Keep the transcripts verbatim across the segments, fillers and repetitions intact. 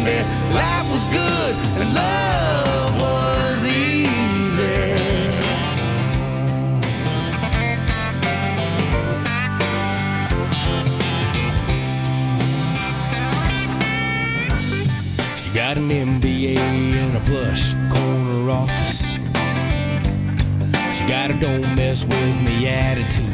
me life was good and love was easy. She got an M B A and a plush corner office. She got a don't mess with me attitude.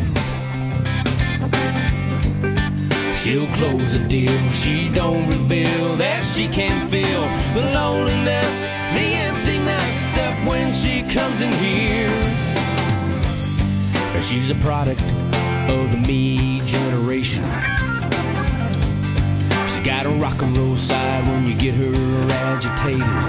She'll close the deal, she don't reveal that she can feel the loneliness, the emptiness, except when she comes in here. She's a product of the me generation. She's got a rock and roll side when you get her agitated.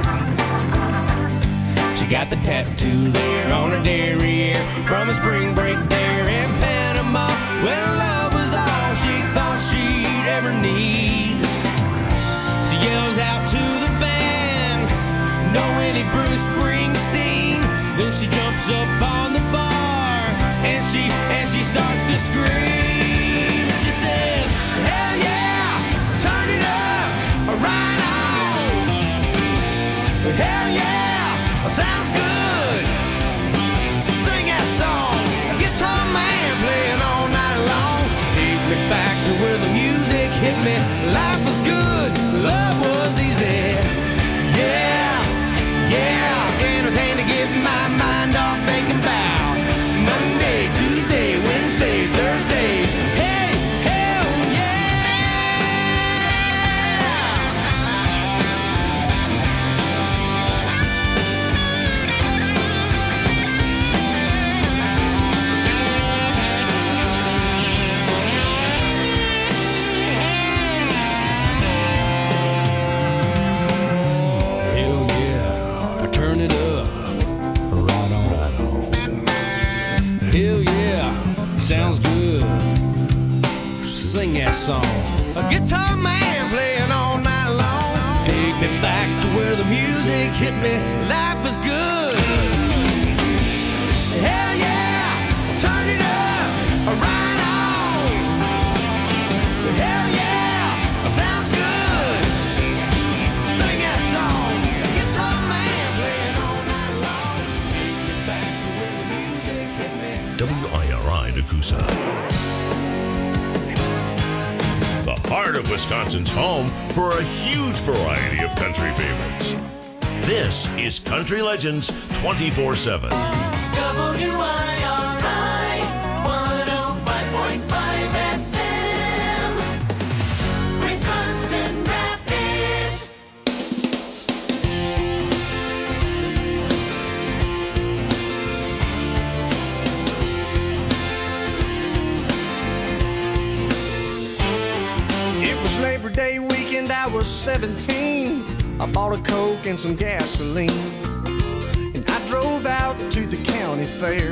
She got the tattoo there on her derriere from a spring break there in Panama when love was all she thought she'd ever need. She yells out to the band, "No any Bruce Springsteen." Then she jumps up on the bar and she and she starts to scream. She says, "Hell yeah, turn it up, right on. Hell yeah, sounds good. Sing that song, a guitar man playing all night long. Take me back to where the music hit me. Life was good, love was easy. Yeah, yeah, anything to get my mind off thinking about Monday, Tuesday, Wednesday, Thursday. Hey, hell turn it up, right on. Right on. Hell yeah, sounds good. Sing that song. A guitar man playing all night long. Take me back to where the music hit me. Life was good. Hell yeah, turn it up, right on. Hell yeah, sounds good. Sing that song. A guitar man playing all night long. Take me back to where the music hit me. W I R I Nakusa. The heart of Wisconsin's home for a huge variety of country favorites. This is Country Legends twenty-four seven. W I R I one oh five point five F M, Wisconsin Rapids. It was Labor Day weekend, I was seventeen. I bought a Coke and some gasoline, and I drove out to the county fair.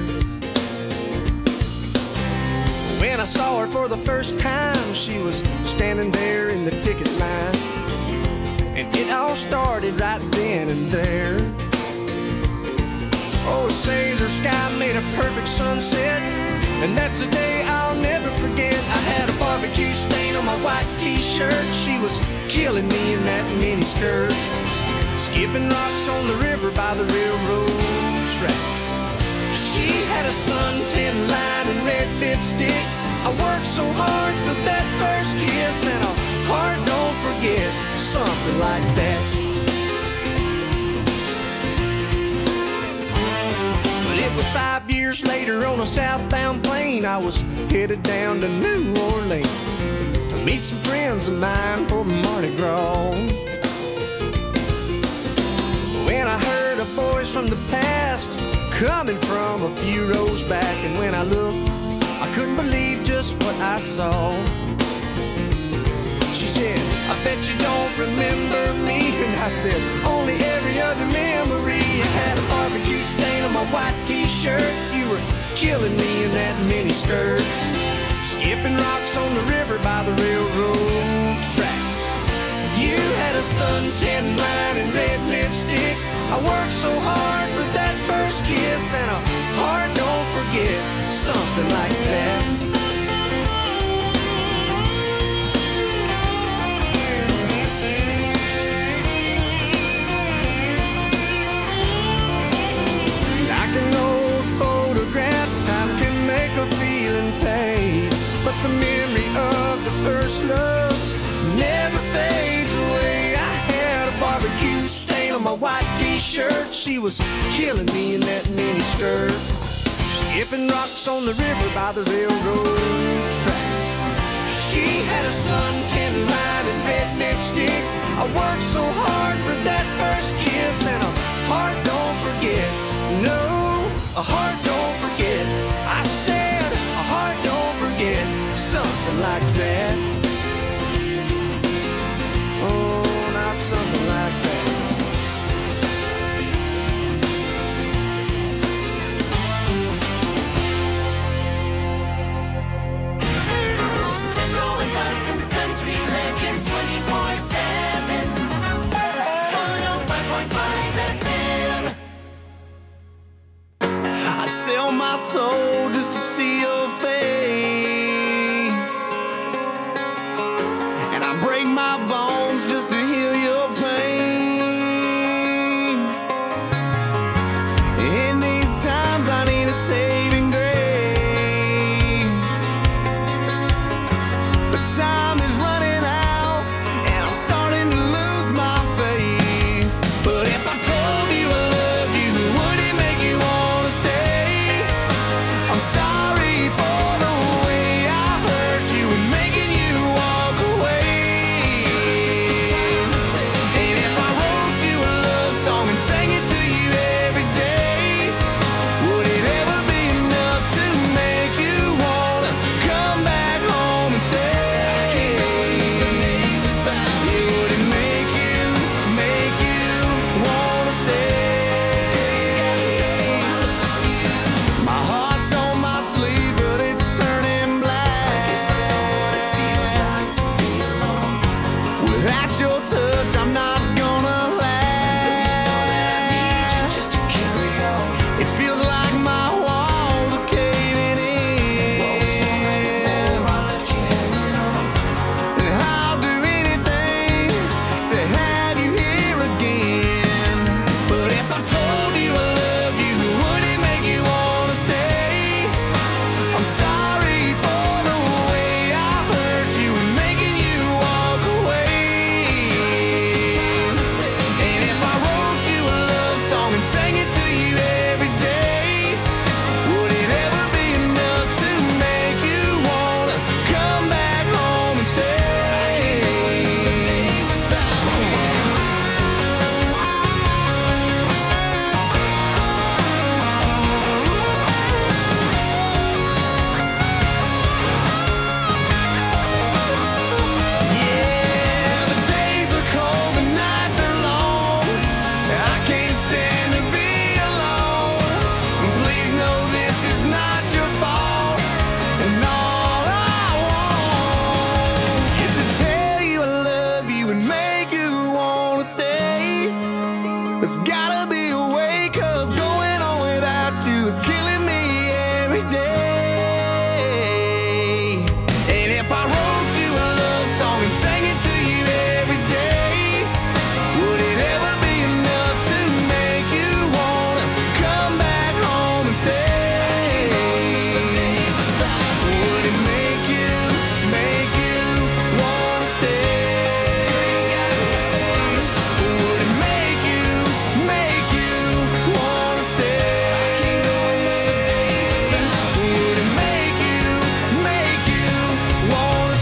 When I saw her for the first time, she was standing there in the ticket line, and it all started right then and there. Oh, sailor sky made a perfect sunset, and that's a day I'll never forget. I had a barbecue stain on my white t-shirt. She was killing me in that mini skirt, skipping rocks on the river by the railroad tracks. She had a suntan line and red lipstick. I worked so hard for that first kiss, and a heart don't forget, something like that. It was five years later on a southbound plane. I was headed down to New Orleans to meet some friends of mine for Mardi Gras. When I heard a voice from the past coming from a few rows back, and when I looked, I couldn't believe just what I saw. She said, "I bet you don't remember me." And I said, "Only every other memory." I had a barbecue stain on my white t-shirt. You were killing me in that mini skirt, skipping rocks on the river by the railroad tracks. You had a suntan line and red lipstick. I worked so hard for that first kiss, and a heart don't forget, something like that. shirt. She was killing me in that mini skirt. Skipping rocks on the river by the railroad tracks. She had a suntan line and red lipstick. I worked so hard for that first kiss, and a heart don't forget. No, a heart don't forget. I said a heart don't forget. Something like that. Oh, not something like that. Central Wisconsin's Country Legends twenty-four seven. one oh five point five F M. I'd sell my soul just to see your face, and I break my bones just to heal your pain. In these times I need a saving grace, but time is running out and I'm starting to lose my faith. But if I told you I loved you, would it make you wanna stay? I'm sorry for the way I hurt you and making you walk away. And if I wrote you a love song and sang it to you every day, would it ever be enough to make you wanna come back home and stay? Would it make you, make you wanna stay? My heart's on my sleeve, but it's turning black. Without your touch, I'm not gonna last. Just to carry on. It feels like my walls are caving in. And I'll do anything to have you here again. But if I told you I love you, would it make you wanna stay? I'm sorry for the way I hurt you and making you walk away. And if I wrote you a love song and sang it to you every day, would it ever be enough to make you wanna come back home and stay? Yeah, the days are cold, the nights are long. I can't stand to be alone. Please know this is not your fault. And all I want is to tell you I love you and make you wanna stay. There's gotta be a way, 'cause going on without you is killing me every day. And if I wrote you a love song and sang it to you every day, would it ever be enough to make you wanna come back home and stay? Would it make you, make you wanna stay? Would it make you, make you wanna stay? Would it make you, make you wanna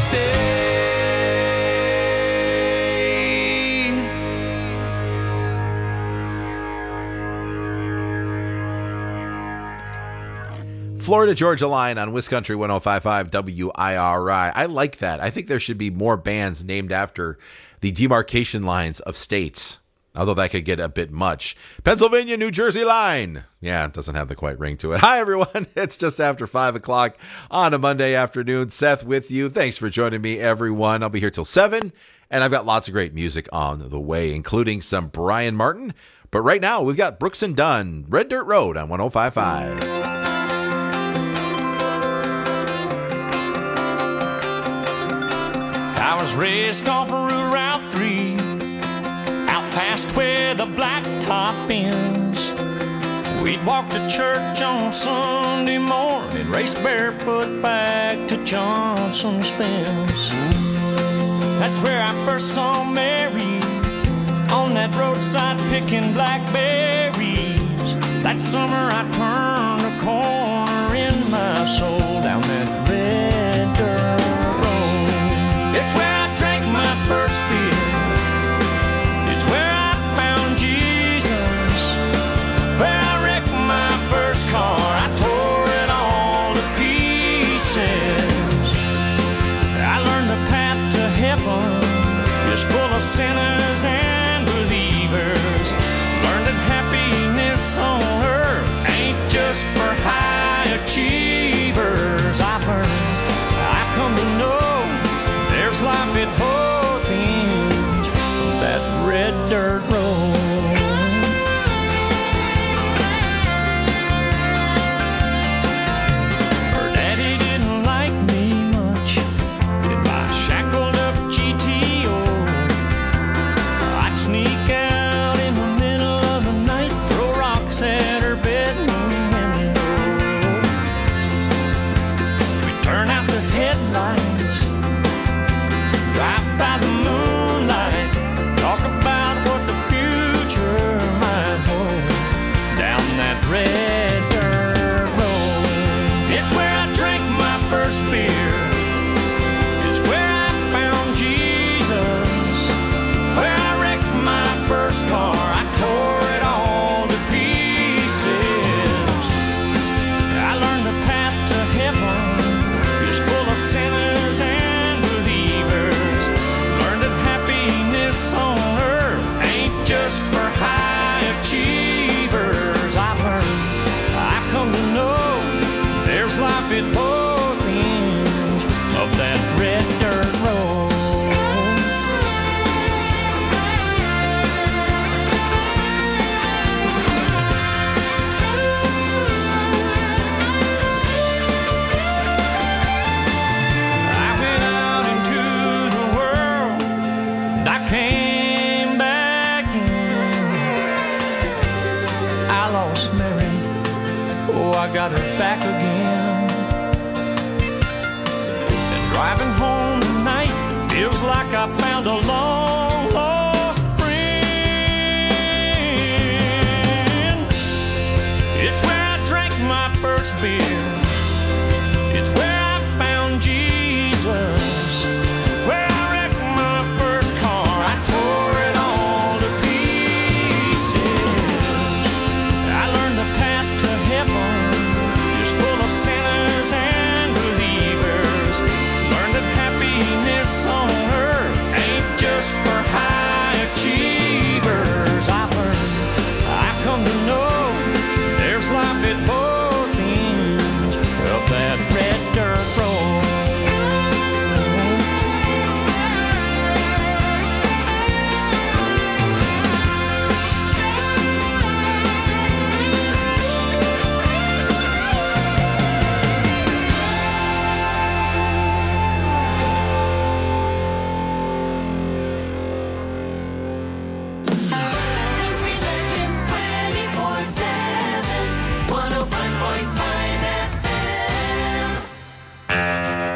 stay? Florida Georgia Line on Wiscountry one oh five point five W I R I. I like that. I think there should be more bands named after the demarcation lines of states, although that could get a bit much. Pennsylvania, New Jersey line. Yeah, it doesn't have the quite ring to it. Hi, everyone. It's just after five o'clock on a Monday afternoon. Seth with you. Thanks for joining me, everyone. I'll be here till seven, and I've got lots of great music on the way, including some Brian Martin. But right now, we've got Brooks and Dunn, Red Dirt Road on one oh five point five. I was raced off of Route three, out past where the blacktop ends. We'd walk to church on Sunday morning, race barefoot back to Johnson's fence. That's where I first saw Mary on that roadside picking blackberries. That summer I turned a corner in my soul down that red dirt road. It's where I drank my first beer. It's where I found Jesus. Where I wrecked my first car. I tore it all to pieces. I learned the path to heaven is full of sinners and believers. Learned that happiness on earth ain't just for high achievers. I've learned, I've come to know there's life at both ends of that red dirt road. Her daddy didn't like me much in my shackled up G T O. I'd sneak out in the middle of the night, throw rocks at her bedroom window. We'd turn out the headlights, drive by the moonlight, talk about what the future might hold down that red dirt road. It's where I drank my first beer. It's where I found Jesus. Where I wrecked my first car. I tore it all to pieces. I learned the path to heaven is full of sinners and believers. Learned that happiness on earth ain't just for high achievers. I've learned, I've come to know there's life at both ends of that red dirt road. I went out into the world and I came back in. I lost Mary, oh, I got her back again. And driving home tonight feels like I found a long lost friend. It's where I drank my first beer. It's where I found Jesus. Where I wrecked my first car. I tore it all to pieces. I learned the path to heaven is full of sinners and believers. Learned that happiness on earth ain't just for high achievers. I've learned, I've come to know there's life at both ends of that red dirt road. Country Legends twenty-four seven, one oh five point five F M.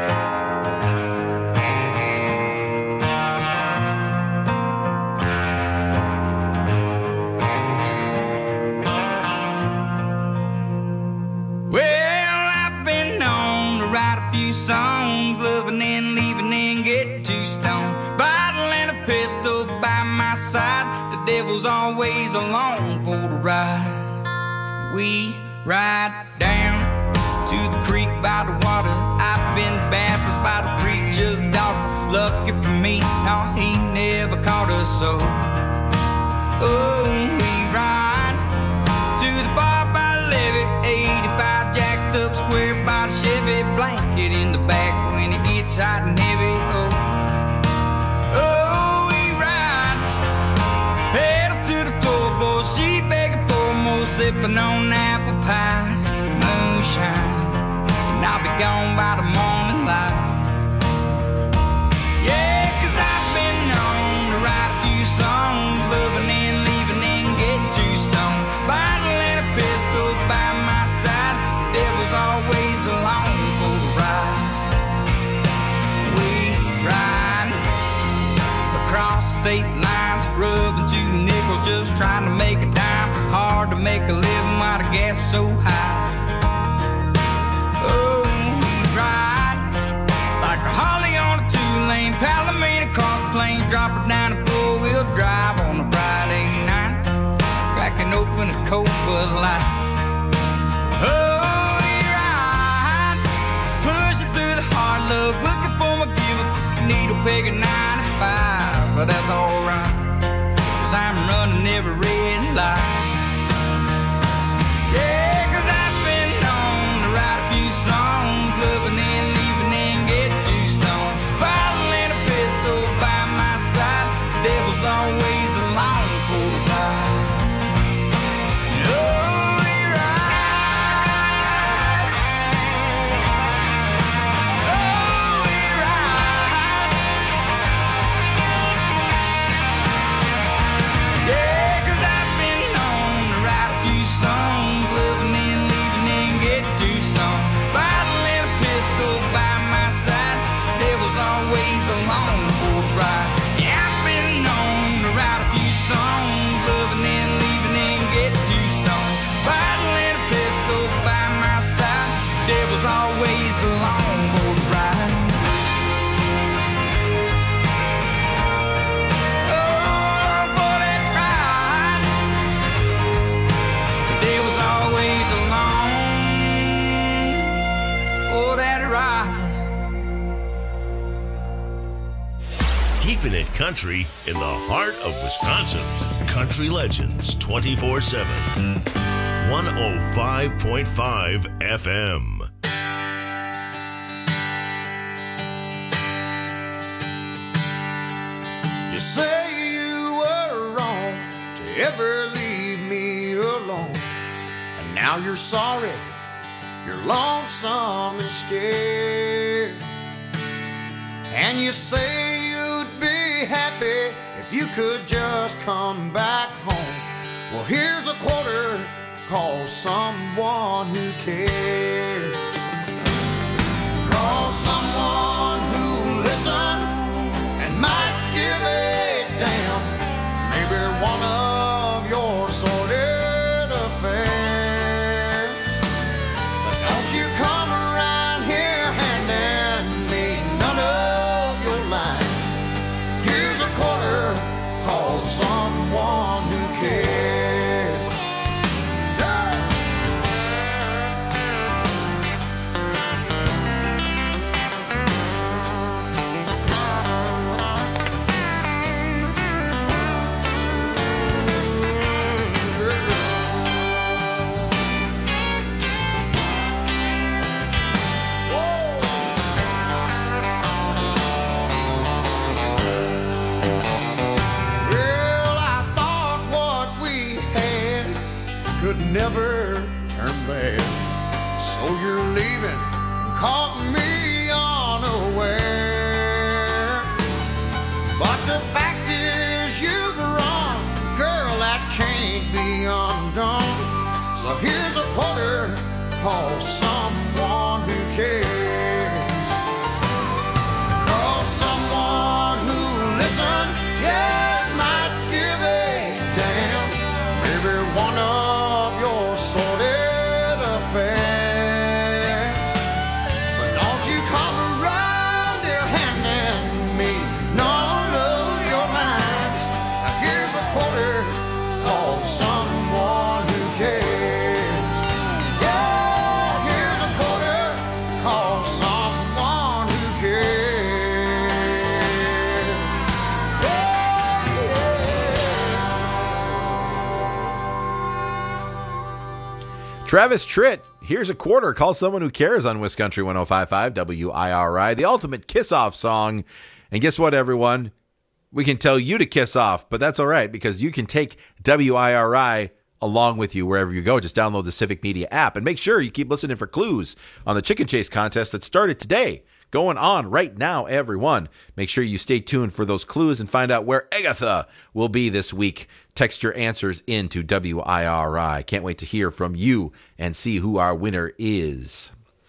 Well, I've been known to write a few songs, loving and leaving and get too stoned. Bottle and a pistol by my side, the devil's always along for the ride. We ride down to the creek by the water. I've been baptized by the preacher's daughter. Lucky for me, no, he never caught us so. Oh, we ride to the bar by the levee, eighty-five jacked up square by the Chevy, blanket in the back when it gets hot and heavy. Oh, oh, we ride, pedal to the floorboard, she begging for more, sipping on apple pie, moonshine, and I'll be gone by the morning light. Yeah, 'cause I've been known to write a few songs, loving and leaving and get too stoned. Bottle and a pistol by my side, devil's always along for the ride. We ride across state lines, rubbing two nickels just trying to make a dime. Hard to make a living while the gas is so high. Oh, we ride like a Harley on a two-lane Palomino across the plains, drop her down a four-wheel drive on a Friday night, cracking open a cold Bud Light. Oh, we ride, pushing through the hard luck, looking for my gift, needle peg at ninety-five, but that's alright, 'cause I'm running every red light. Yeah, 'cause I've been known to write a few songs, loving and leaving and get too stoned, bottle and a pistol by my side, the devil's always along for the ride. Oh, we ride. Oh, we ride. Yeah, 'cause I've been known to write a few songs, living and leaving and get too stoned, bottle and a pistol by my side, devil's always along for the ride. Yeah, I've been known to write a few songs, living and leaving and get too stoned, bottle and a pistol by my side, devil's always along for the ride. Oh, for that ride, the devil's always along for that ride. Keeping it country in the heart of Wisconsin. Country Legends twenty-four seven. one oh five point five F M. You say you were wrong to ever leave me alone, and now you're sorry, you're lonesome and scared, and you say you'd be happy if you could just come back home. Well, here's a quarter, call someone who cares. Call someone who listens and might give a damn. Maybe one of your sordid affairs. But don't you come around here handing me none of your lines. Here's a quarter, call someone who cares. Well, I thought what we had could never turn bad. So you're leaving and caught me unaware. But the fact is you've run, girl, that can't be undone. So here's a quarter, call someone who cares. Call someone who listens, yeah, might give a damn. Maybe one of your sordid affairs. But don't you come around here handing me none of your lines. Now here's a quarter, call someone who cares. Yeah, here's a quarter, call someone who cares. Yeah, yeah. Travis Tritt, here's a quarter. Call someone who cares on Wiscountry one oh five point five W I R I, the ultimate kiss-off song. And guess what, everyone? We can tell you to kiss off, but that's all right because you can take W I R I along with you wherever you go. Just download the Civic Media app and make sure you keep listening for clues on the Chicken Chase contest that started today. Going on right now, everyone. Make sure you stay tuned for those clues and find out where Agatha will be this week. Text your answers into W I R I. Can't wait to hear from you and see who our winner is.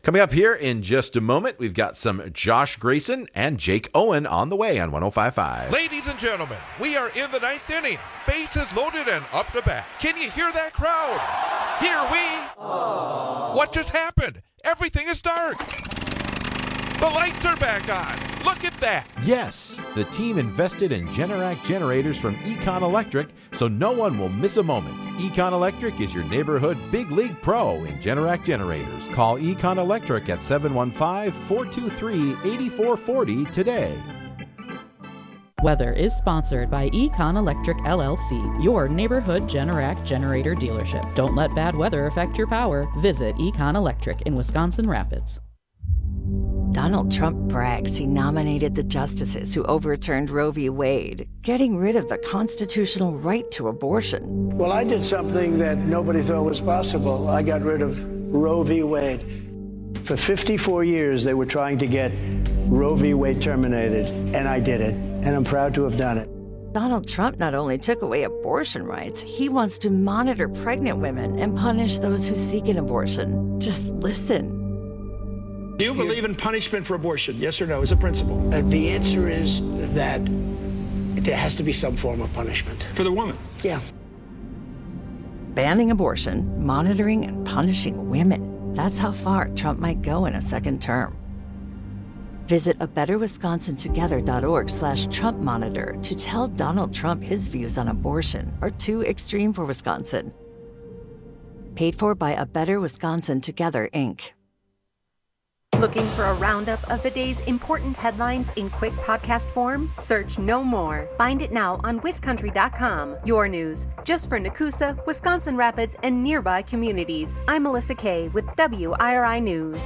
Coming up here in just a moment, we've got some Josh Grayson and Jake Owen on the way on one oh five point five. Ladies and gentlemen, we are in the ninth inning. Bases loaded and up to bat. Can you hear that crowd? Here we... Aww. What just happened? Everything is dark. The lights are back on. Look at that. Yes, the team invested in Generac generators from Econ Electric, so no one will miss a moment. Econ Electric is your neighborhood big league pro in Generac generators. Call Econ Electric at seven one five, four two three, eight four four zero today. Weather is sponsored by Econ Electric L L C, your neighborhood Generac generator dealership. Don't let bad weather affect your power. Visit Econ Electric in Wisconsin Rapids. Donald Trump brags he nominated the justices who overturned Roe v. Wade, getting rid of the constitutional right to abortion. Well, I did something that nobody thought was possible. I got rid of Roe v. Wade. For fifty-four years, they were trying to get Roe v. Wade terminated, and I did it, and I'm proud to have done it. Donald Trump not only took away abortion rights, he wants to monitor pregnant women and punish those who seek an abortion. Just listen. Do you believe in punishment for abortion? Yes or no, as a principle? Uh, the answer is that there has to be some form of punishment. For the woman? Yeah. Banning abortion, monitoring and punishing women. That's how far Trump might go in a second term. Visit a better wisconsin together dot org slash Trump monitor to tell Donald Trump his views on abortion are too extreme for Wisconsin. Paid for by A Better Wisconsin Together, Incorporated. Looking for a roundup of the day's important headlines in quick podcast form? Search No More. Find it now on wiscountry dot com. Your news, just for Nakusa, Wisconsin Rapids, and nearby communities. I'm Melissa Kay with W I R I News.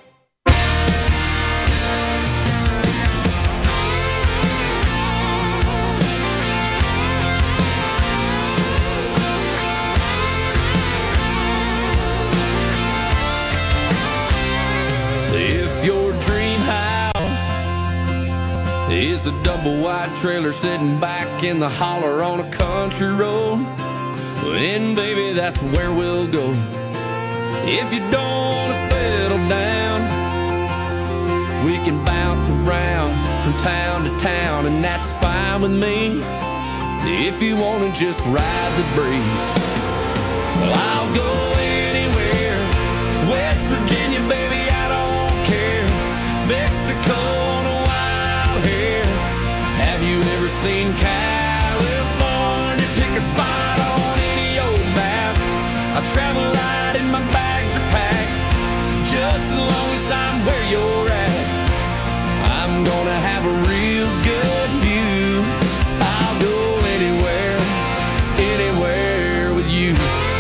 If your dream house is a double wide trailer sitting back in the holler on a country road, then baby that's where we'll go. If you don't want to settle down, we can bounce around from town to town, and that's fine with me. If you want to just ride the breeze, well, I'll go anywhere. West Virginia, baby, I don't care. Mexico on a wild hair. Have you ever seen California? Pick a spot on any old map. I travel light and my bags are packed. Just as long as I'm where you're at, I'm gonna have a real good view. I'll go anywhere, anywhere with you.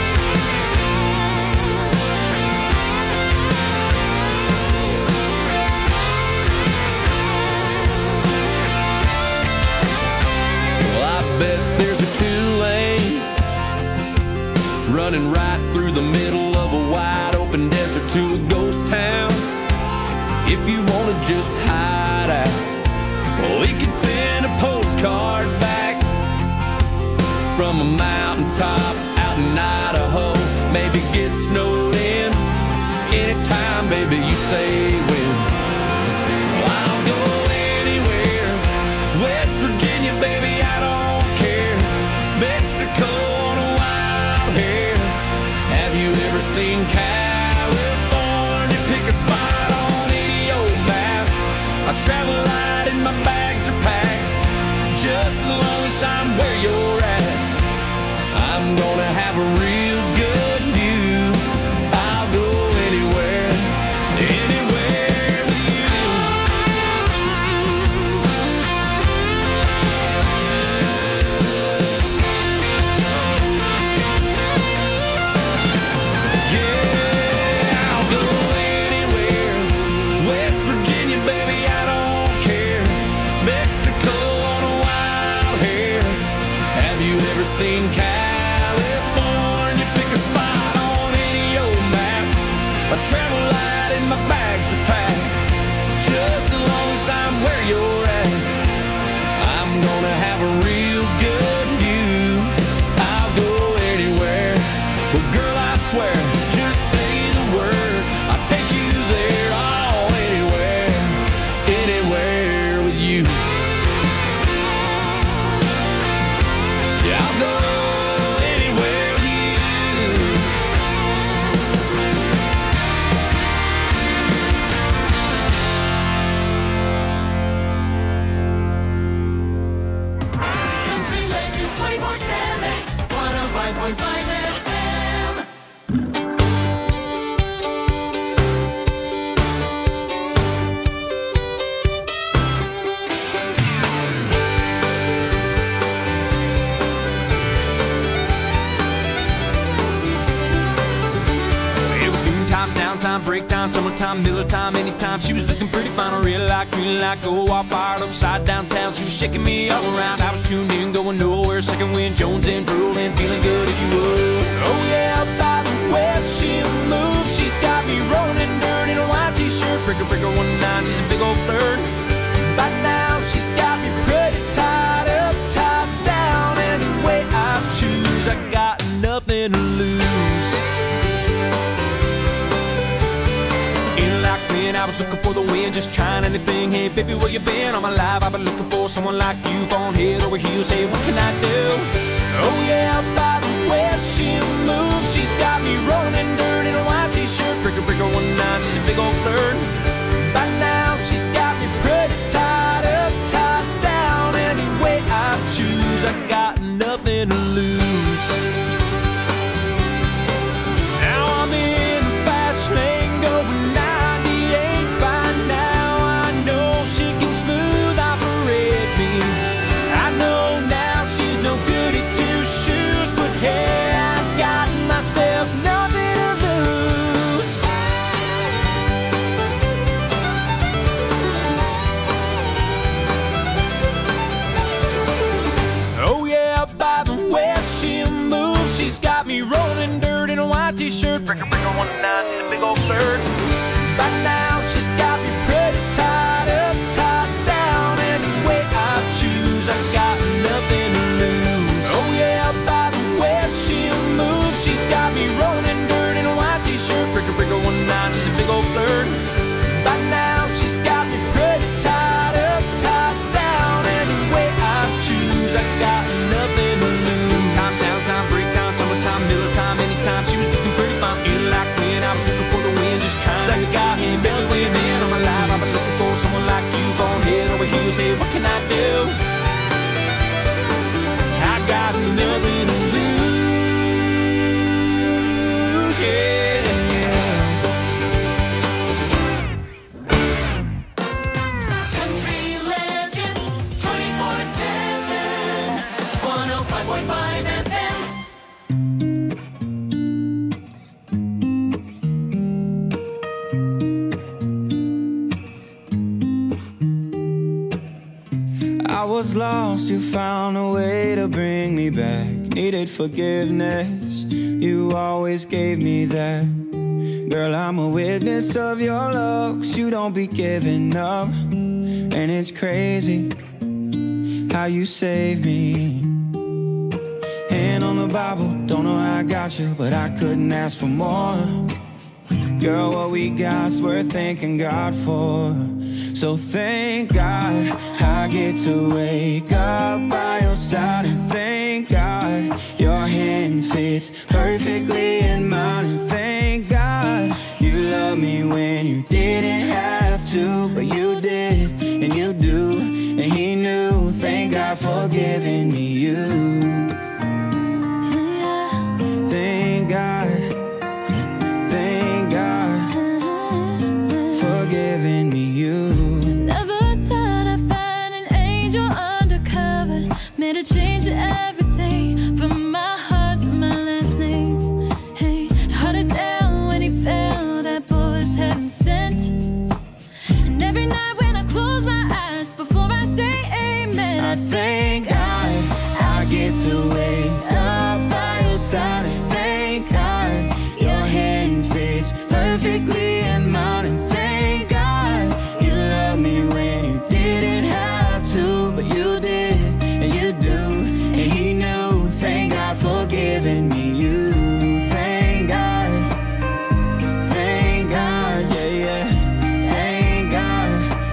Bet there's a two-lane running right through the middle of a wide open desert to a ghost town. If you want to just hide out, we can send a postcard back from a mountaintop out in Idaho. Maybe get snowed in anytime, baby, you say when. I'll go anywhere. West Virginia, baby, I don't Mexico on a wild hair. Have you ever seen California? Pick a spot on any old map. I travel light and my bags are packed. Just as long as I'm where you're at, I'm gonna have a real good view. I'll go anywhere, anywhere with you. Seen California, pick a spot on any old map. I travel light and my bags are packed. Just as long as I'm where you're at, I'm gonna have a real good view. I'll go anywhere. Well, girl, I swear, just say the word, I'll take you there. five point five F M. It was noontime, downtime, break time, summertime, middle time, anytime. She was looking pretty fine, real like, green like, go all fired upside downtown. She was shaking me all around. I was tuned in, going nowhere. Second wind, Jones and drooling, feeling good if you would. Oh yeah, by the way she moves, she's got me rolling in dirt in a white t-shirt. Breaker, breaker, one nine, she's a big old third. By now, she's got me pretty tied up, tied down. Any way I choose, I got nothing to lose. I was looking for the wind, just trying anything. Hey, baby, where you been? All my life I've been looking for someone like you, falling head over heels. Hey, what can I do? Oh yeah, by the way she moves, she's got me rolling in dirt in a white t-shirt. Breaker, breaker, one nine, she's a big old third. By now, she's got me pretty tied up, tied down. Any way I choose, I got nothing to lose. Now I'm in the fast lane going t-shirt, breaker, breaker, one nine, in a big old third. By now, she's got me pretty tied up, tied down. Any way I choose, I got nothing to lose. Oh yeah, by the way she moves, she's got me rolling in dirt in a white t-shirt. Breaker, breaker, one nine, she's a big old third. By now, she's got me pretty tied up, tied down. Any way I choose, I got nothing to lose. Time, down, time, break time, summertime, middle time, anytime. She was looking pretty fine, feeling like when I was looking for the wind, just trying like a guy in belly way man on my life. I was looking for someone like you, falling head over heels. Hey, what can I do? I got nothing to lose, yeah. Country Legends twenty-four seven, one oh five point five F M. I was lost, you found a way to bring me back. Needed forgiveness, you always gave me that. Girl, I'm a witness of your love, 'cause you don't be giving up. And it's crazy how you saved me. Hand on the Bible, don't know how I got you, but I couldn't ask for more. Girl, what we got's worth thanking God for. So thank God I get to wake up by your side. And thank God your hand fits perfectly in mine. And thank God you love me when you didn't have to, but you did, and you do, and he knew. Thank God for giving me you. Thank God, thank God for giving me you. Made a change to everything, from my heart to my last name. Hey, held it down when he fell, that boy was heaven sent. And every night when I close my eyes, before I say amen, I thank God I get to wake up by your side. And thank God your hand fits perfectly in mine. And thank God you love me when you didn't have to, but you did, and you do, and he knew. Thank God for giving me you. Thank God, thank God, yeah, yeah. Thank God.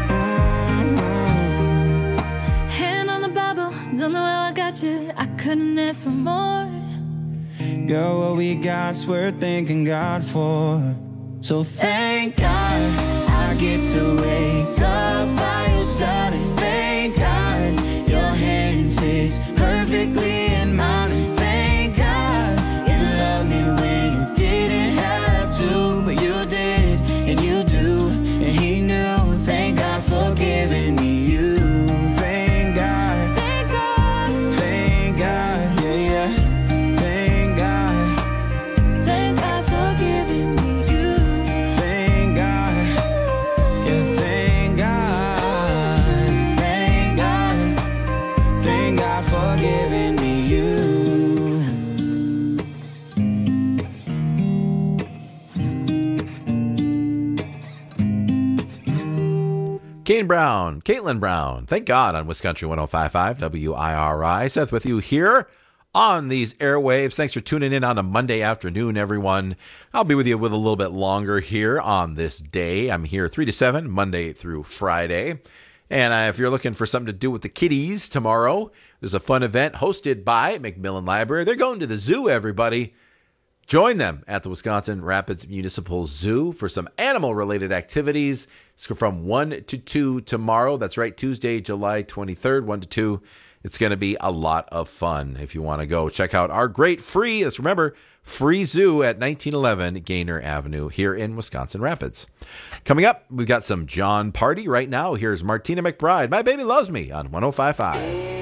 Mm-hmm. hand on the Bible, don't know how I got you, I couldn't ask for more. Girl, what we got's worth thanking God for. So thank God I get to wake up by your side. And thank God your hand fits perfectly in mine. And thank God Kane Brown, Caitlin Brown, thank God, on Wisconsin one oh five point five W I R I. Seth with you here on these airwaves. Thanks for tuning in on a Monday afternoon, everyone. I'll be with you with a little bit longer here on this day. I'm here three to seven, Monday through Friday. And uh, if you're looking for something to do with the kiddies tomorrow, there's a fun event hosted by Macmillan Library. They're going to the zoo, everybody. Join them at the Wisconsin Rapids Municipal Zoo for some animal-related activities. It's from one to two tomorrow. That's right, Tuesday, July twenty-third, one to two. It's going to be a lot of fun. If you want to go check out our great free, let's remember, free zoo at nineteen eleven Gaynor Avenue here in Wisconsin Rapids. Coming up, we've got some John Party right now. Here's Martina McBride, My Baby Loves Me on one oh five point five.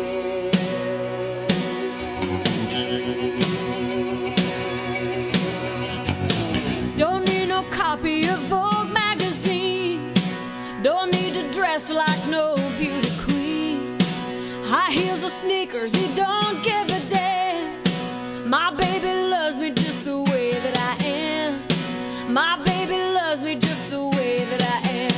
Copy of Vogue magazine. Don't need to dress like no beauty queen. High heels or sneakers, he don't give a damn. My baby loves me just the way that I am. My baby loves me just the way that I am.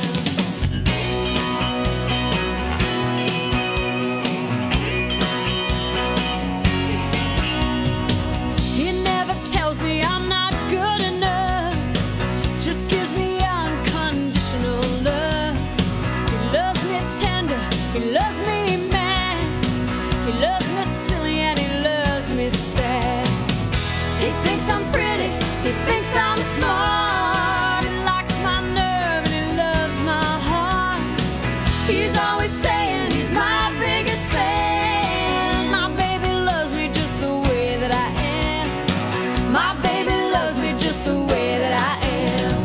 He never tells me I'm not good enough. Gives me unconditional love. He loves me tender, he loves me mad, he loves me silly and he loves me sad. He thinks I'm pretty, he thinks I'm smart, he likes my nerve and he loves my heart. He's always saying he's my biggest fan. My baby loves me just the way that I am. My baby loves me just the way that I am.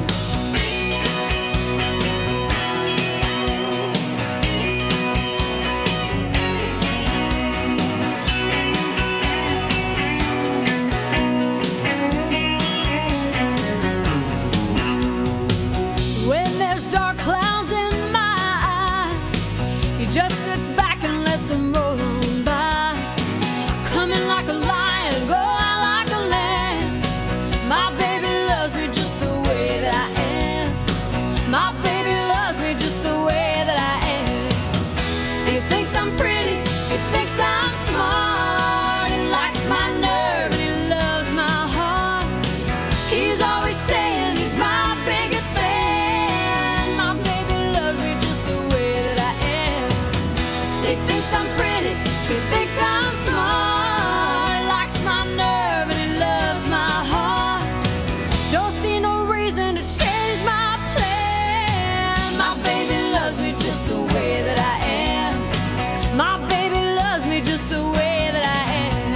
Just sits back and lets them roll on by. Come in like a lion, go out like a lamb. My baby loves me just the way that I am. My baby loves me just the way that I am. He thinks I'm pretty, he thinks I'm smart, he likes my nerve and he loves my heart. He's always saying he's my biggest fan. My baby loves me just the way that I am. He thinks I'm pretty, he thinks I'm smart, he likes my nerve and he loves my heart. Don't see no reason to change my plan. My baby loves me just the way that I am. My baby loves me just the way that I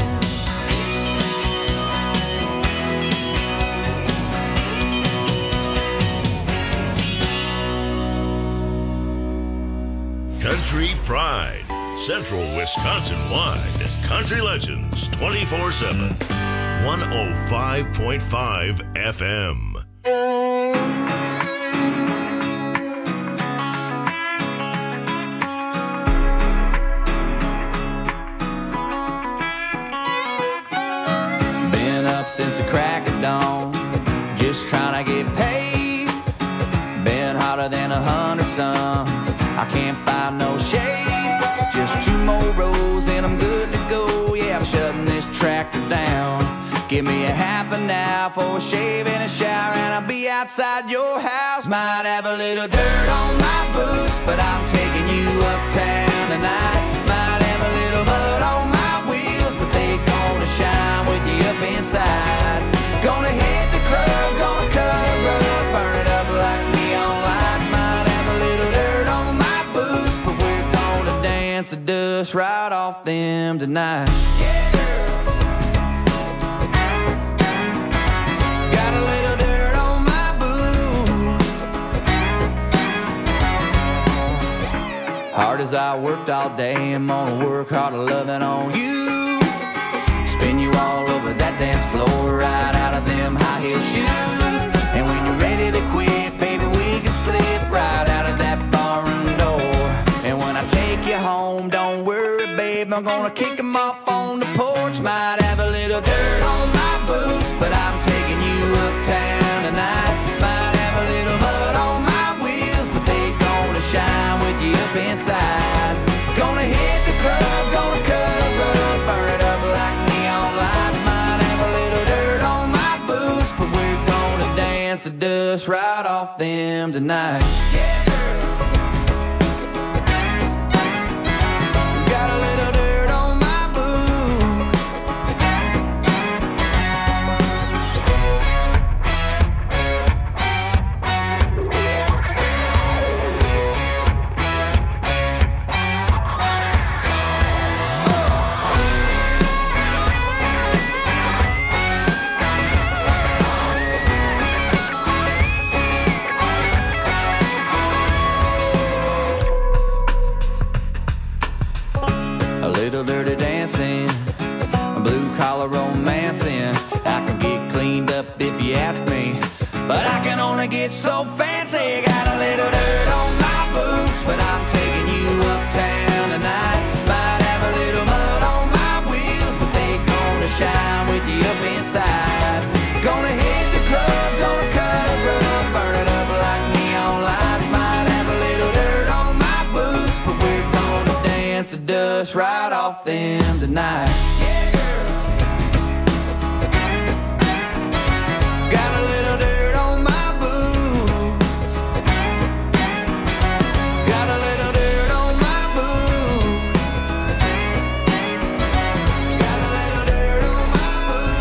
am. Country Pride. Central Wisconsin-wide. Country Legends twenty-four seven. one oh five point five F M. Been up since the crack of dawn, just trying to get paid. Been hotter than a hundred suns, I can't find no shade. Just two more rows and I'm good to go. Yeah, I'm shutting this tractor down. Give me a half an hour for a shave and a shower, and I'll be outside your house. Might have a little dirt on my boots, but I'm taking you uptown tonight. Might have a little mud on my wheels, but they gonna shine with you up inside. Gonna hit the club, gonna cut a rug, burn it up like neon lights. Might have a little dirt on my boots, but we're gonna dance the dust right off them tonight. Yeah. Got a little dirt on my boots. Hard as I worked all day, I'm gonna work harder loving on you. Spin you all over that dance floor, right out of them high heel shoes. And when you're ready to quit, baby, we can slip right out of that barroom door. And when I take you home, don't worry, babe, I'm gonna kick them off on the porch. Might have a little dirt on my boots, but I'm taking you uptown tonight. Might have a little mud on my wheels, but they gonna shine off them tonight. Got a little dirt on my boots. A little dirty dancing, a blue collar romancing. I can get cleaned up if you ask me, but I can only get so fancy. Got a little dirt on my boots, but I'm taking you uptown tonight. Might have a little mud on my wheels, but they gonna shine with you up inside. Gonna hit the club, gonna cut a rug, burn it up like neon lights. Might have a little dirt on my boots, but we're gonna dance the dust right off them tonight. Got a little dirt on my boots. Got a little dirt on my boots. Got a little dirt on my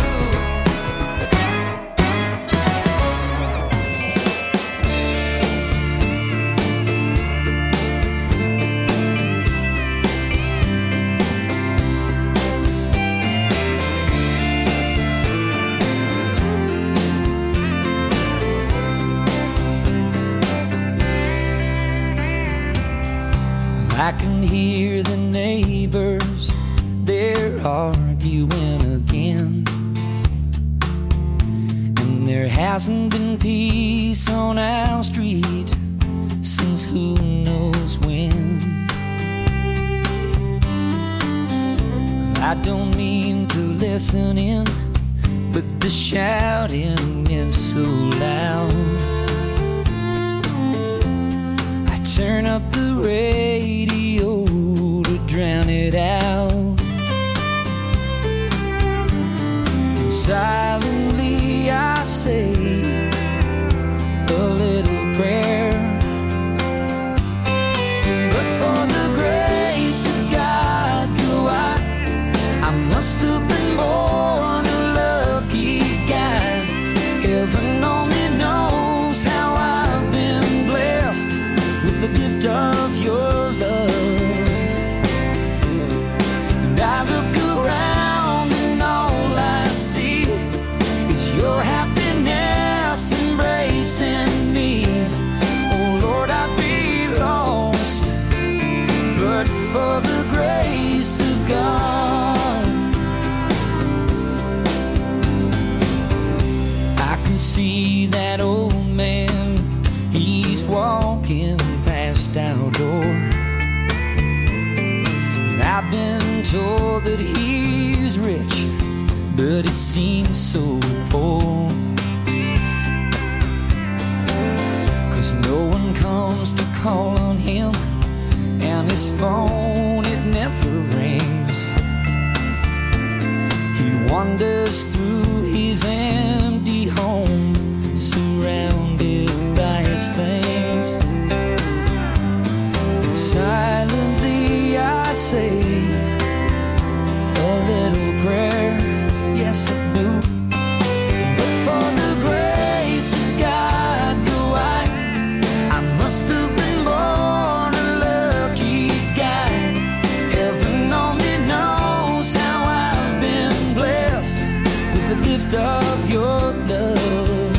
I can hear the neighbors, they're arguing again. And there hasn't been peace on our street since who knows when. I don't mean to listen in, but the shouting is so loud. Turn up the radio to drown it out. And silently I say a little prayer. But for the grace of God, go I, I must have been born a lucky guy. Heaven only knows how I've been blessed with the gift of your love. And I look around and all I see is your happiness embracing me. Oh Lord, I'd be lost but for the grace of God. I can see that old man, he's walking past our door. And I've been told that he's rich, but he seems so poor. Cause no one comes to call on him, and his phone, it never rings. He wanders through his empty home, surrounded by his things. And silently I say a little prayer, yes I do. But for the grace of God, go I, I must have been born a lucky guy. Heaven only knows how I've been blessed with the gift of your love.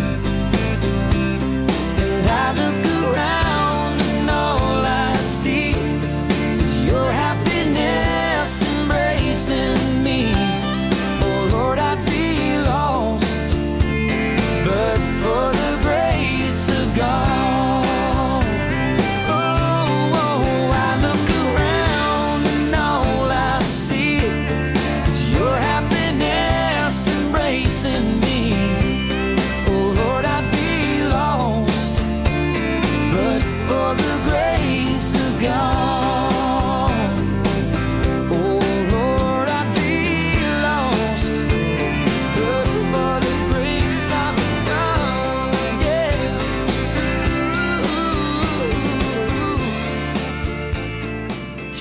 And I look around and all I see is your happiness embracing me. Oh Lord, I'd be lost but for the grace of God. Oh, oh, I look around and all I see is your happiness embracing me.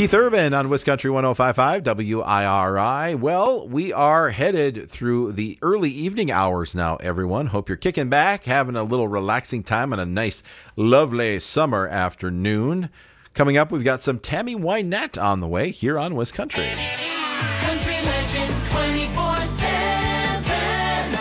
Keith Urban on Wisconsin one oh five point five W I R I. Well, we are headed through the early evening hours now, everyone. Hope you're kicking back, having a little relaxing time on a nice, lovely summer afternoon. Coming up, we've got some Tammy Wynette on the way here on Wisconsin. Country Legends twenty-four seven.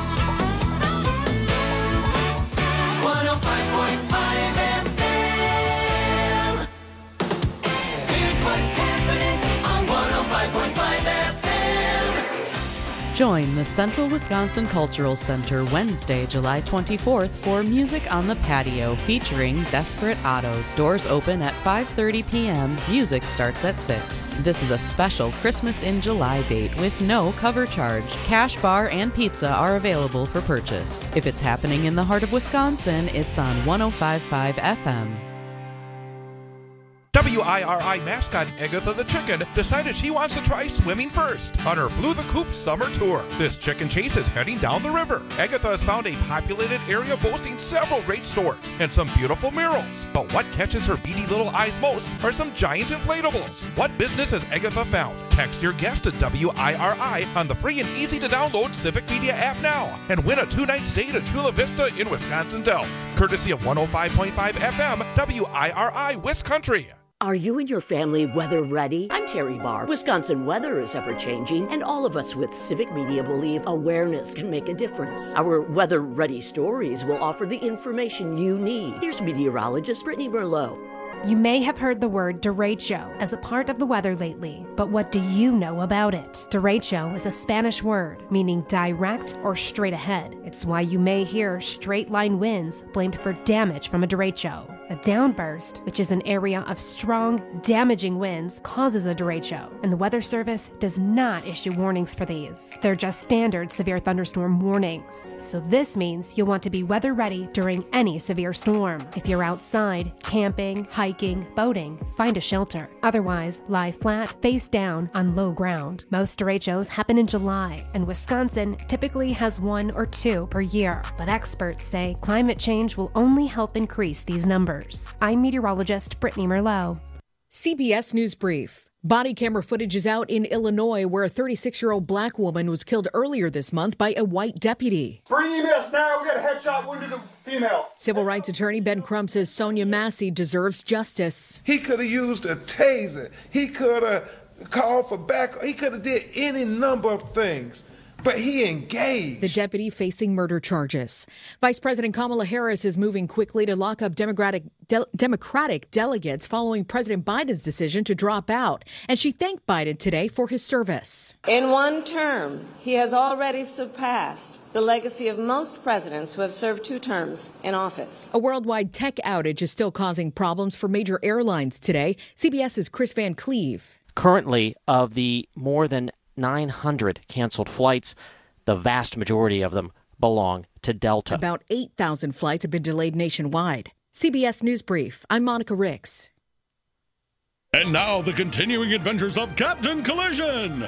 one oh five point five F M. Here's what's happening on one oh five point five F M. Join the Central Wisconsin Cultural Center Wednesday, July twenty-fourth for Music on the Patio featuring Desperate Autos. Doors open at five thirty p.m. Music starts at six. This is a special Christmas in July date with no cover charge. Cash bar and pizza are available for purchase. If it's happening in the heart of Wisconsin, it's on one oh five point five F M. W I R I mascot Agatha the Chicken decided she wants to try swimming first on her Blue the Coop summer tour. This chicken chase is heading down the river. Agatha has found a populated area boasting several great stores and some beautiful murals. But what catches her beady little eyes most are some giant inflatables. What business has Agatha found? Text your guess to W I R I on the free and easy to download Civic Media app now and win a two-night stay to Chula Vista in Wisconsin Dells. Courtesy of one oh five point five F M, W I R I Wisconsin. Are you and your family weather ready? I'm Terry Barr. Wisconsin weather is ever changing, and all of us with Civic Media believe awareness can make a difference. Our weather ready stories will offer the information you need. Here's meteorologist Brittany Merlot. You may have heard the word derecho as a part of the weather lately, but what do you know about it? Derecho is a Spanish word meaning direct or straight ahead. It's why you may hear straight line winds blamed for damage from a derecho. A downburst, which is an area of strong, damaging winds, causes a derecho, and the Weather Service does not issue warnings for these. They're just standard severe thunderstorm warnings. So this means you'll want to be weather ready during any severe storm. If you're outside, camping, hiking, boating, find a shelter. Otherwise, lie flat, face down, on low ground. Most derechos happen in July, and Wisconsin typically has one or two per year. But experts say climate change will only help increase these numbers. I'm meteorologist Brittany Merlot. C B S News Brief. Body camera footage is out in Illinois where a thirty-six-year-old black woman was killed earlier this month by a white deputy. Bring E M S now. We got a headshot wounded female. Civil rights attorney Ben Crump says Sonia Massey deserves justice. He could have used a taser. He could have called for back. He could have did any number of things. But he engaged. The deputy facing murder charges. Vice President Kamala Harris is moving quickly to lock up Democratic de- Democratic delegates following President Biden's decision to drop out. And she thanked Biden today for his service. In one term, he has already surpassed the legacy of most presidents who have served two terms in office. A worldwide tech outage is still causing problems for major airlines today. CBS's Chris Van Cleve. Currently, of the more than nine hundred canceled flights, the vast majority of them belong to Delta. About eight thousand flights have been delayed nationwide. C B S News Brief. I'm Monica Ricks. And now the continuing adventures of Captain Collision.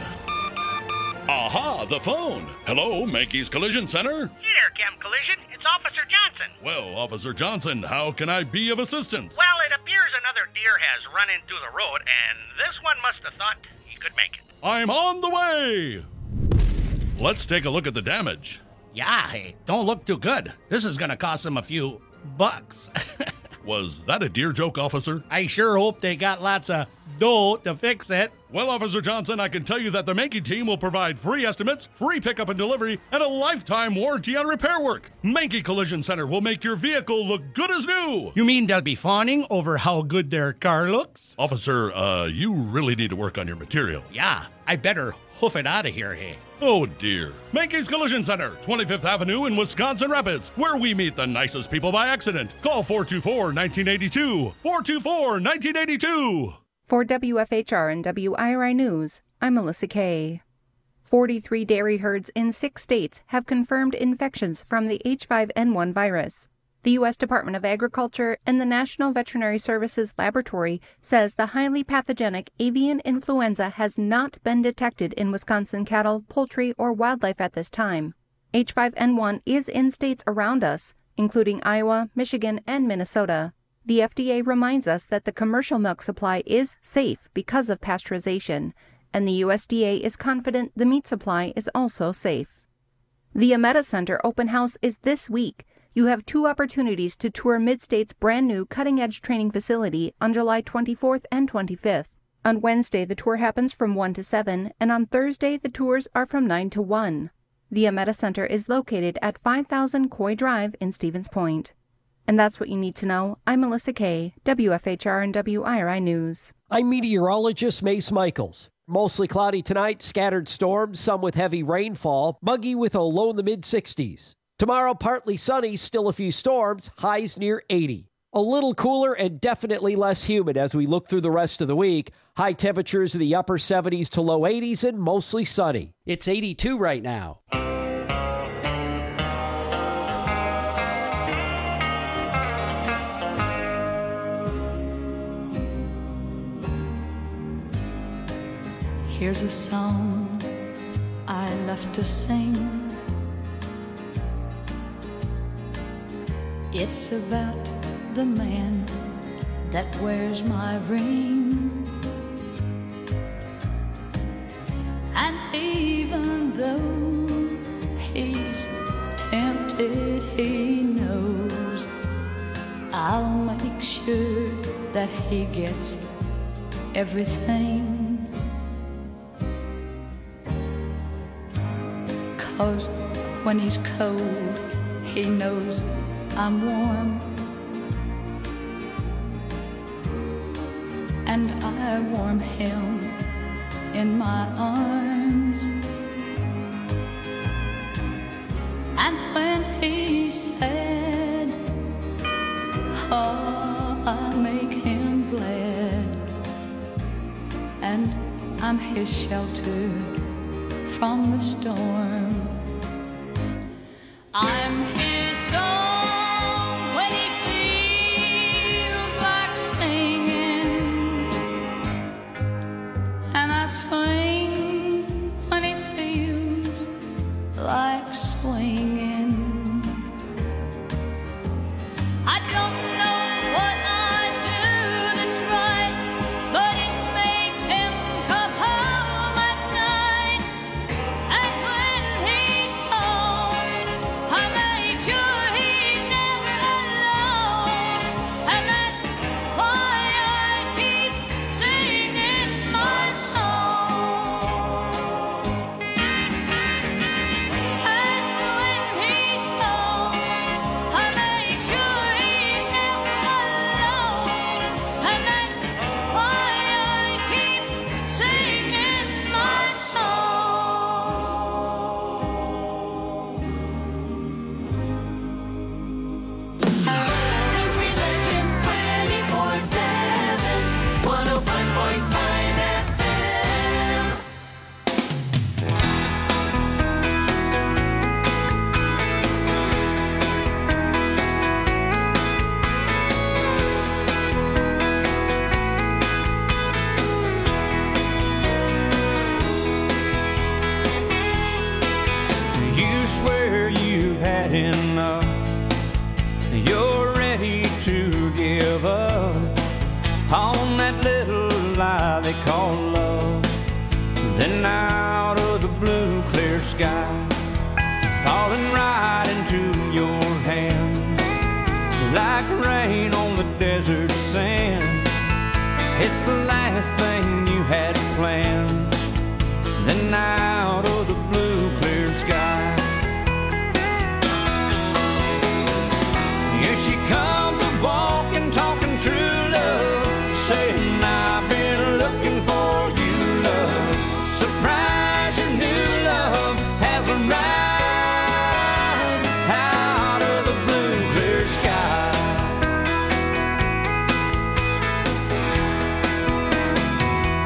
Aha, the phone. Hello, Mankey's Collision Center. Here, Captain Collision. It's Officer Johnson. Well, Officer Johnson, how can I be of assistance? Well, it appears another deer has run into the road, and this one must have thought he could make it. I'm on the way! Let's take a look at the damage. Yeah, hey, don't look too good. This is gonna cost them a few bucks. Was that a deer joke, officer? I sure hope they got lots of dough to fix it. Well, Officer Johnson, I can tell you that the Mankey team will provide free estimates, free pickup and delivery, and a lifetime warranty on repair work. Mankey Collision Center will make your vehicle look good as new. You mean they'll be fawning over how good their car looks? Officer, uh, you really need to work on your material. Yeah, I better hoof it out of here, hey. Oh, dear. Mankey's Collision Center, twenty-fifth Avenue in Wisconsin Rapids, where we meet the nicest people by accident. Call four two four, one nine eight two. four two four, one nine eight two. For W F H R and W I R I News, I'm Melissa Kay. forty-three dairy herds in six states have confirmed infections from the H five N one virus. The U S Department of Agriculture and the National Veterinary Services Laboratory says the highly pathogenic avian influenza has not been detected in Wisconsin cattle, poultry, or wildlife at this time. H five N one is in states around us, including Iowa, Michigan, and Minnesota. The F D A reminds us that the commercial milk supply is safe because of pasteurization, and the U S D A is confident the meat supply is also safe. The Ameta Center open house is this week. You have two opportunities to tour Midstate's brand new cutting-edge training facility on July twenty-fourth and twenty-fifth. On Wednesday, the tour happens from one to seven, and on Thursday, the tours are from nine to one. The Ameta Center is located at five thousand Coy Drive in Stevens Point. And that's what you need to know. I'm Melissa Kay, W F H R and W I R I News. I'm meteorologist Mace Michaels. Mostly cloudy tonight, scattered storms, some with heavy rainfall, muggy with a low in the mid-sixties. Tomorrow, partly sunny, still a few storms, highs near eighty. A little cooler and definitely less humid as we look through the rest of the week. High temperatures in the upper seventies to low eighties and mostly sunny. It's eighty-two right now. Here's a song I love to sing. It's about the man that wears my ring. And even though he's tempted, he knows I'll make sure that he gets everything. 'Cause when he's cold, he knows I'm warm, and I warm him in my arms. And when he's sad, oh, I make him glad, and I'm his shelter from the storm. I'm his song when he feels like singing, and I swing when he feels like swinging. I don't know what I do that's right, but it makes him come home at night. And when he's home, I make sure he's never alone. And that's why I keep singing my song. And when he's home, I make sure he's never alone. And that's why I keep singing my Country Legends twenty-four seven, one oh five point five F M. You swear you've had enough. You're ready to give up on that little lie they call love. Then out of the blue clear sky, falling right into your hand, like rain on the desert sand. It's the last thing you had planned. Then out of the blue clear sky, here she comes a walking, talking true love, saying I've been looking for you, love. Surprise, your new love has arrived out of the blue clear sky.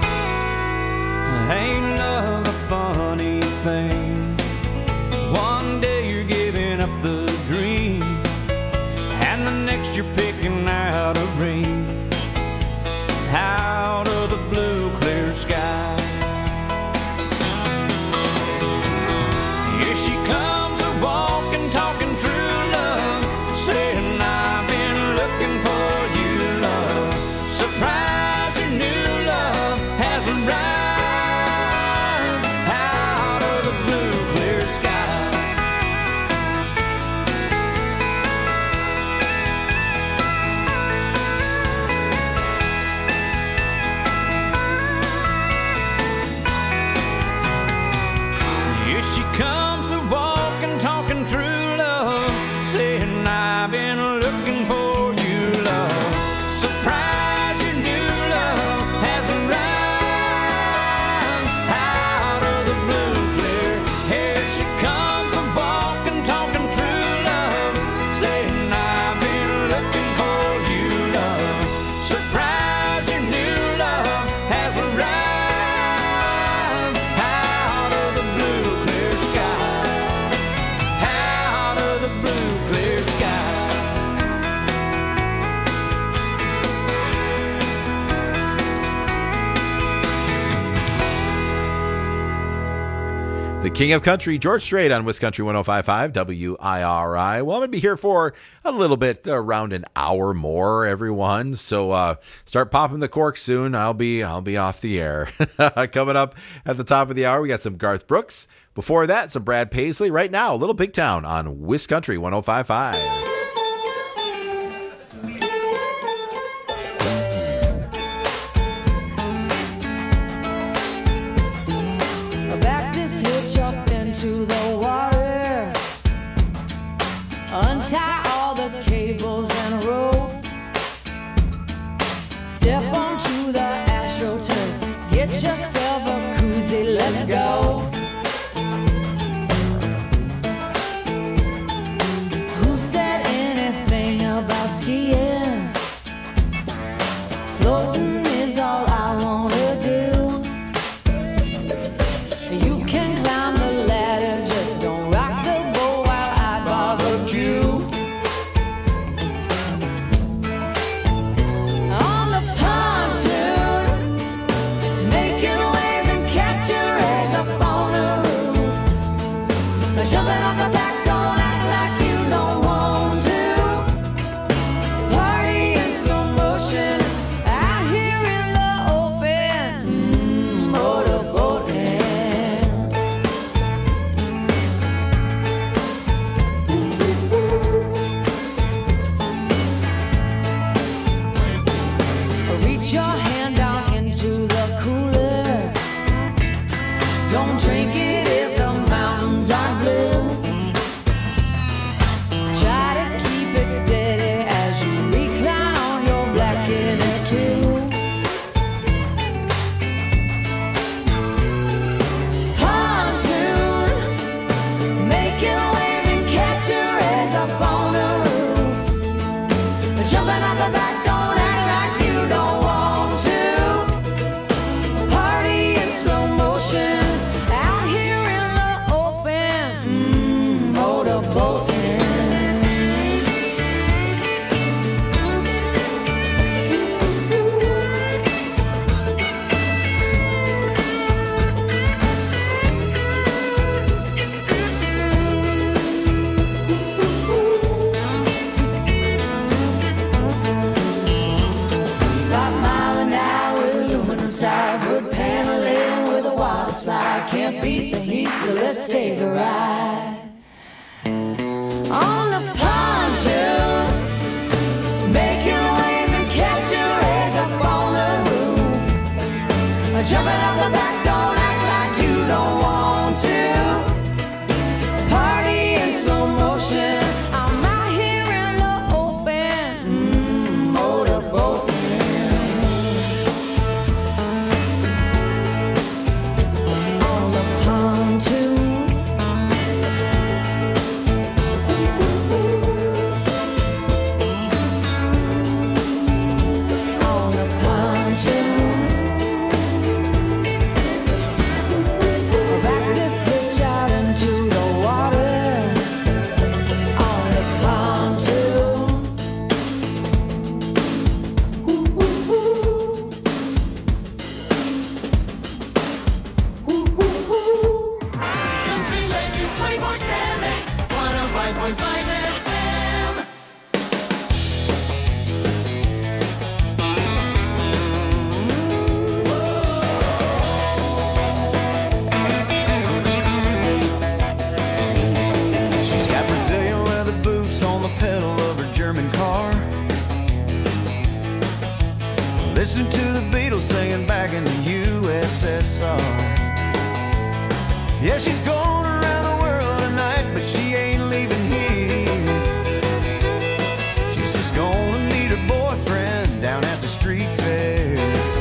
The King of Country, George Strait on Wiscountry one oh five point five W I R I. Well, I'm going to be here for a little bit, around an hour more, everyone. So uh, start popping the cork soon. I'll be I'll be off the air. Coming up at the top of the hour, we got some Garth Brooks. Before that, some Brad Paisley. Right now, Little Big Town on Wiscountry one oh five point five. To the water, untie all the cables and rope, step onto the AstroTurf, get yourself a koozie, let's go. Who said anything about skiing? Floating is all I wanna do. You can climb the ladder, just don't rock the boat while I barbecue. On the pontoon, making waves and catching rays up on the roof. Jumping off the back, don't act like you don't want to. Party in slow motion, out here in the open. Mm, motorboating. Reach your hand down into the cooler. Don't drink it if the mountains are blue. Try to keep it steady as you recline on your black inner tube. Pontoon, making waves and catching rays up on the roof. Jumping off the back, don't act like you don't want to. Party in slow motion, out here in the open. Mm, motorboating. Five mile an hour, aluminum side, wood paneling with a water slide. Can't beat the heat, so let's take a ride. On the pontoon, making waves and catching rays up on the roof. Jumping off the back, don't act like you don't want to. Party in slow motion, I'm out here in the open. Mm, motorboating. On the pontoon. On the pontoon. Back this hitch out into the water. On the pontoon. Ooh, ooh, ooh. Country Legends twenty-four seven, one oh five point five F M. She's got Brazilian leather boots on the pedal of her German car. Listen to the Beatles singing back in the U S S R. Yeah, she's going around the world tonight, but she ain't leaving here. She's just gonna meet her boyfriend down at the street fair.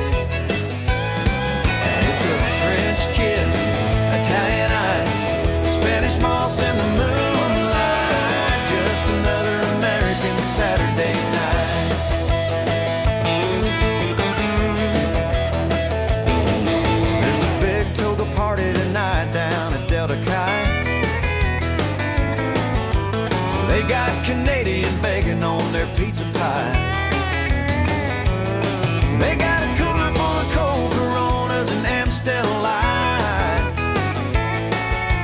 And it's a French kiss, Italian ice, Spanish moss and the moonlight. Just another American Saturday night. There's a big toga party tonight down at Delta Chi. They got Canadian bacon on their pizza pie. They got a cooler full of cold Coronas and Amstel Light.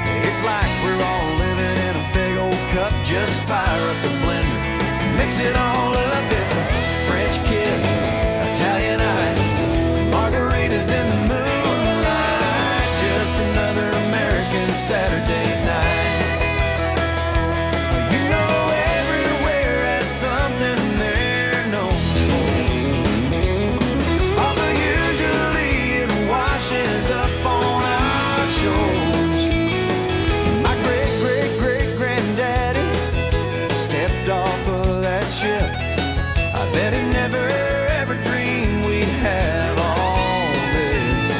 Just fire up the blender, mix it all up. It's a French kiss, Italian ice, margaritas in the moonlight. Just another American Saturday night. You know everywhere has something they're known for, although usually it washes up on our shores. My great great great granddaddy stepped off of that ship. I bet he never ever dreamed we'd have all this.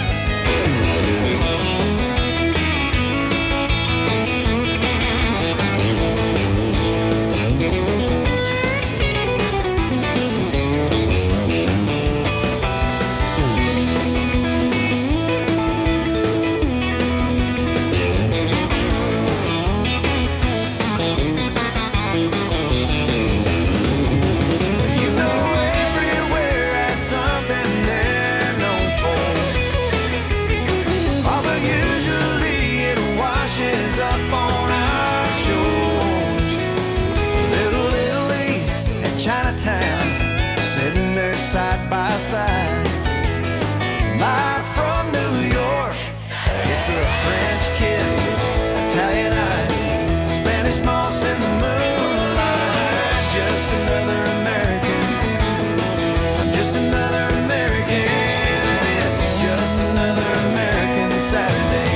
You know everywhere has something they're known for, although usually it washes up on our shores. Little Italy and Chinatown sitting there side by side. Live from New York, it's a French kiss, Italian ice, Spanish moss in the moonlight. Just another American, I'm just another American, and it's just another American Saturday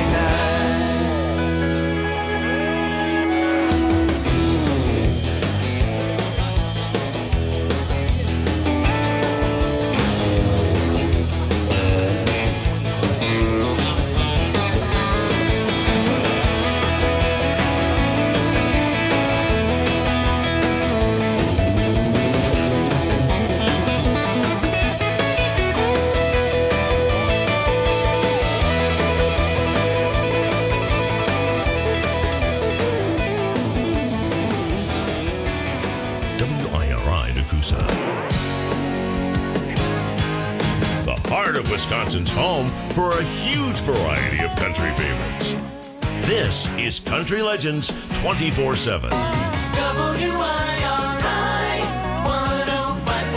W I R I Nakusa. The heart of Wisconsin's home for a huge variety of country favorites. This is Country Legends twenty-four seven.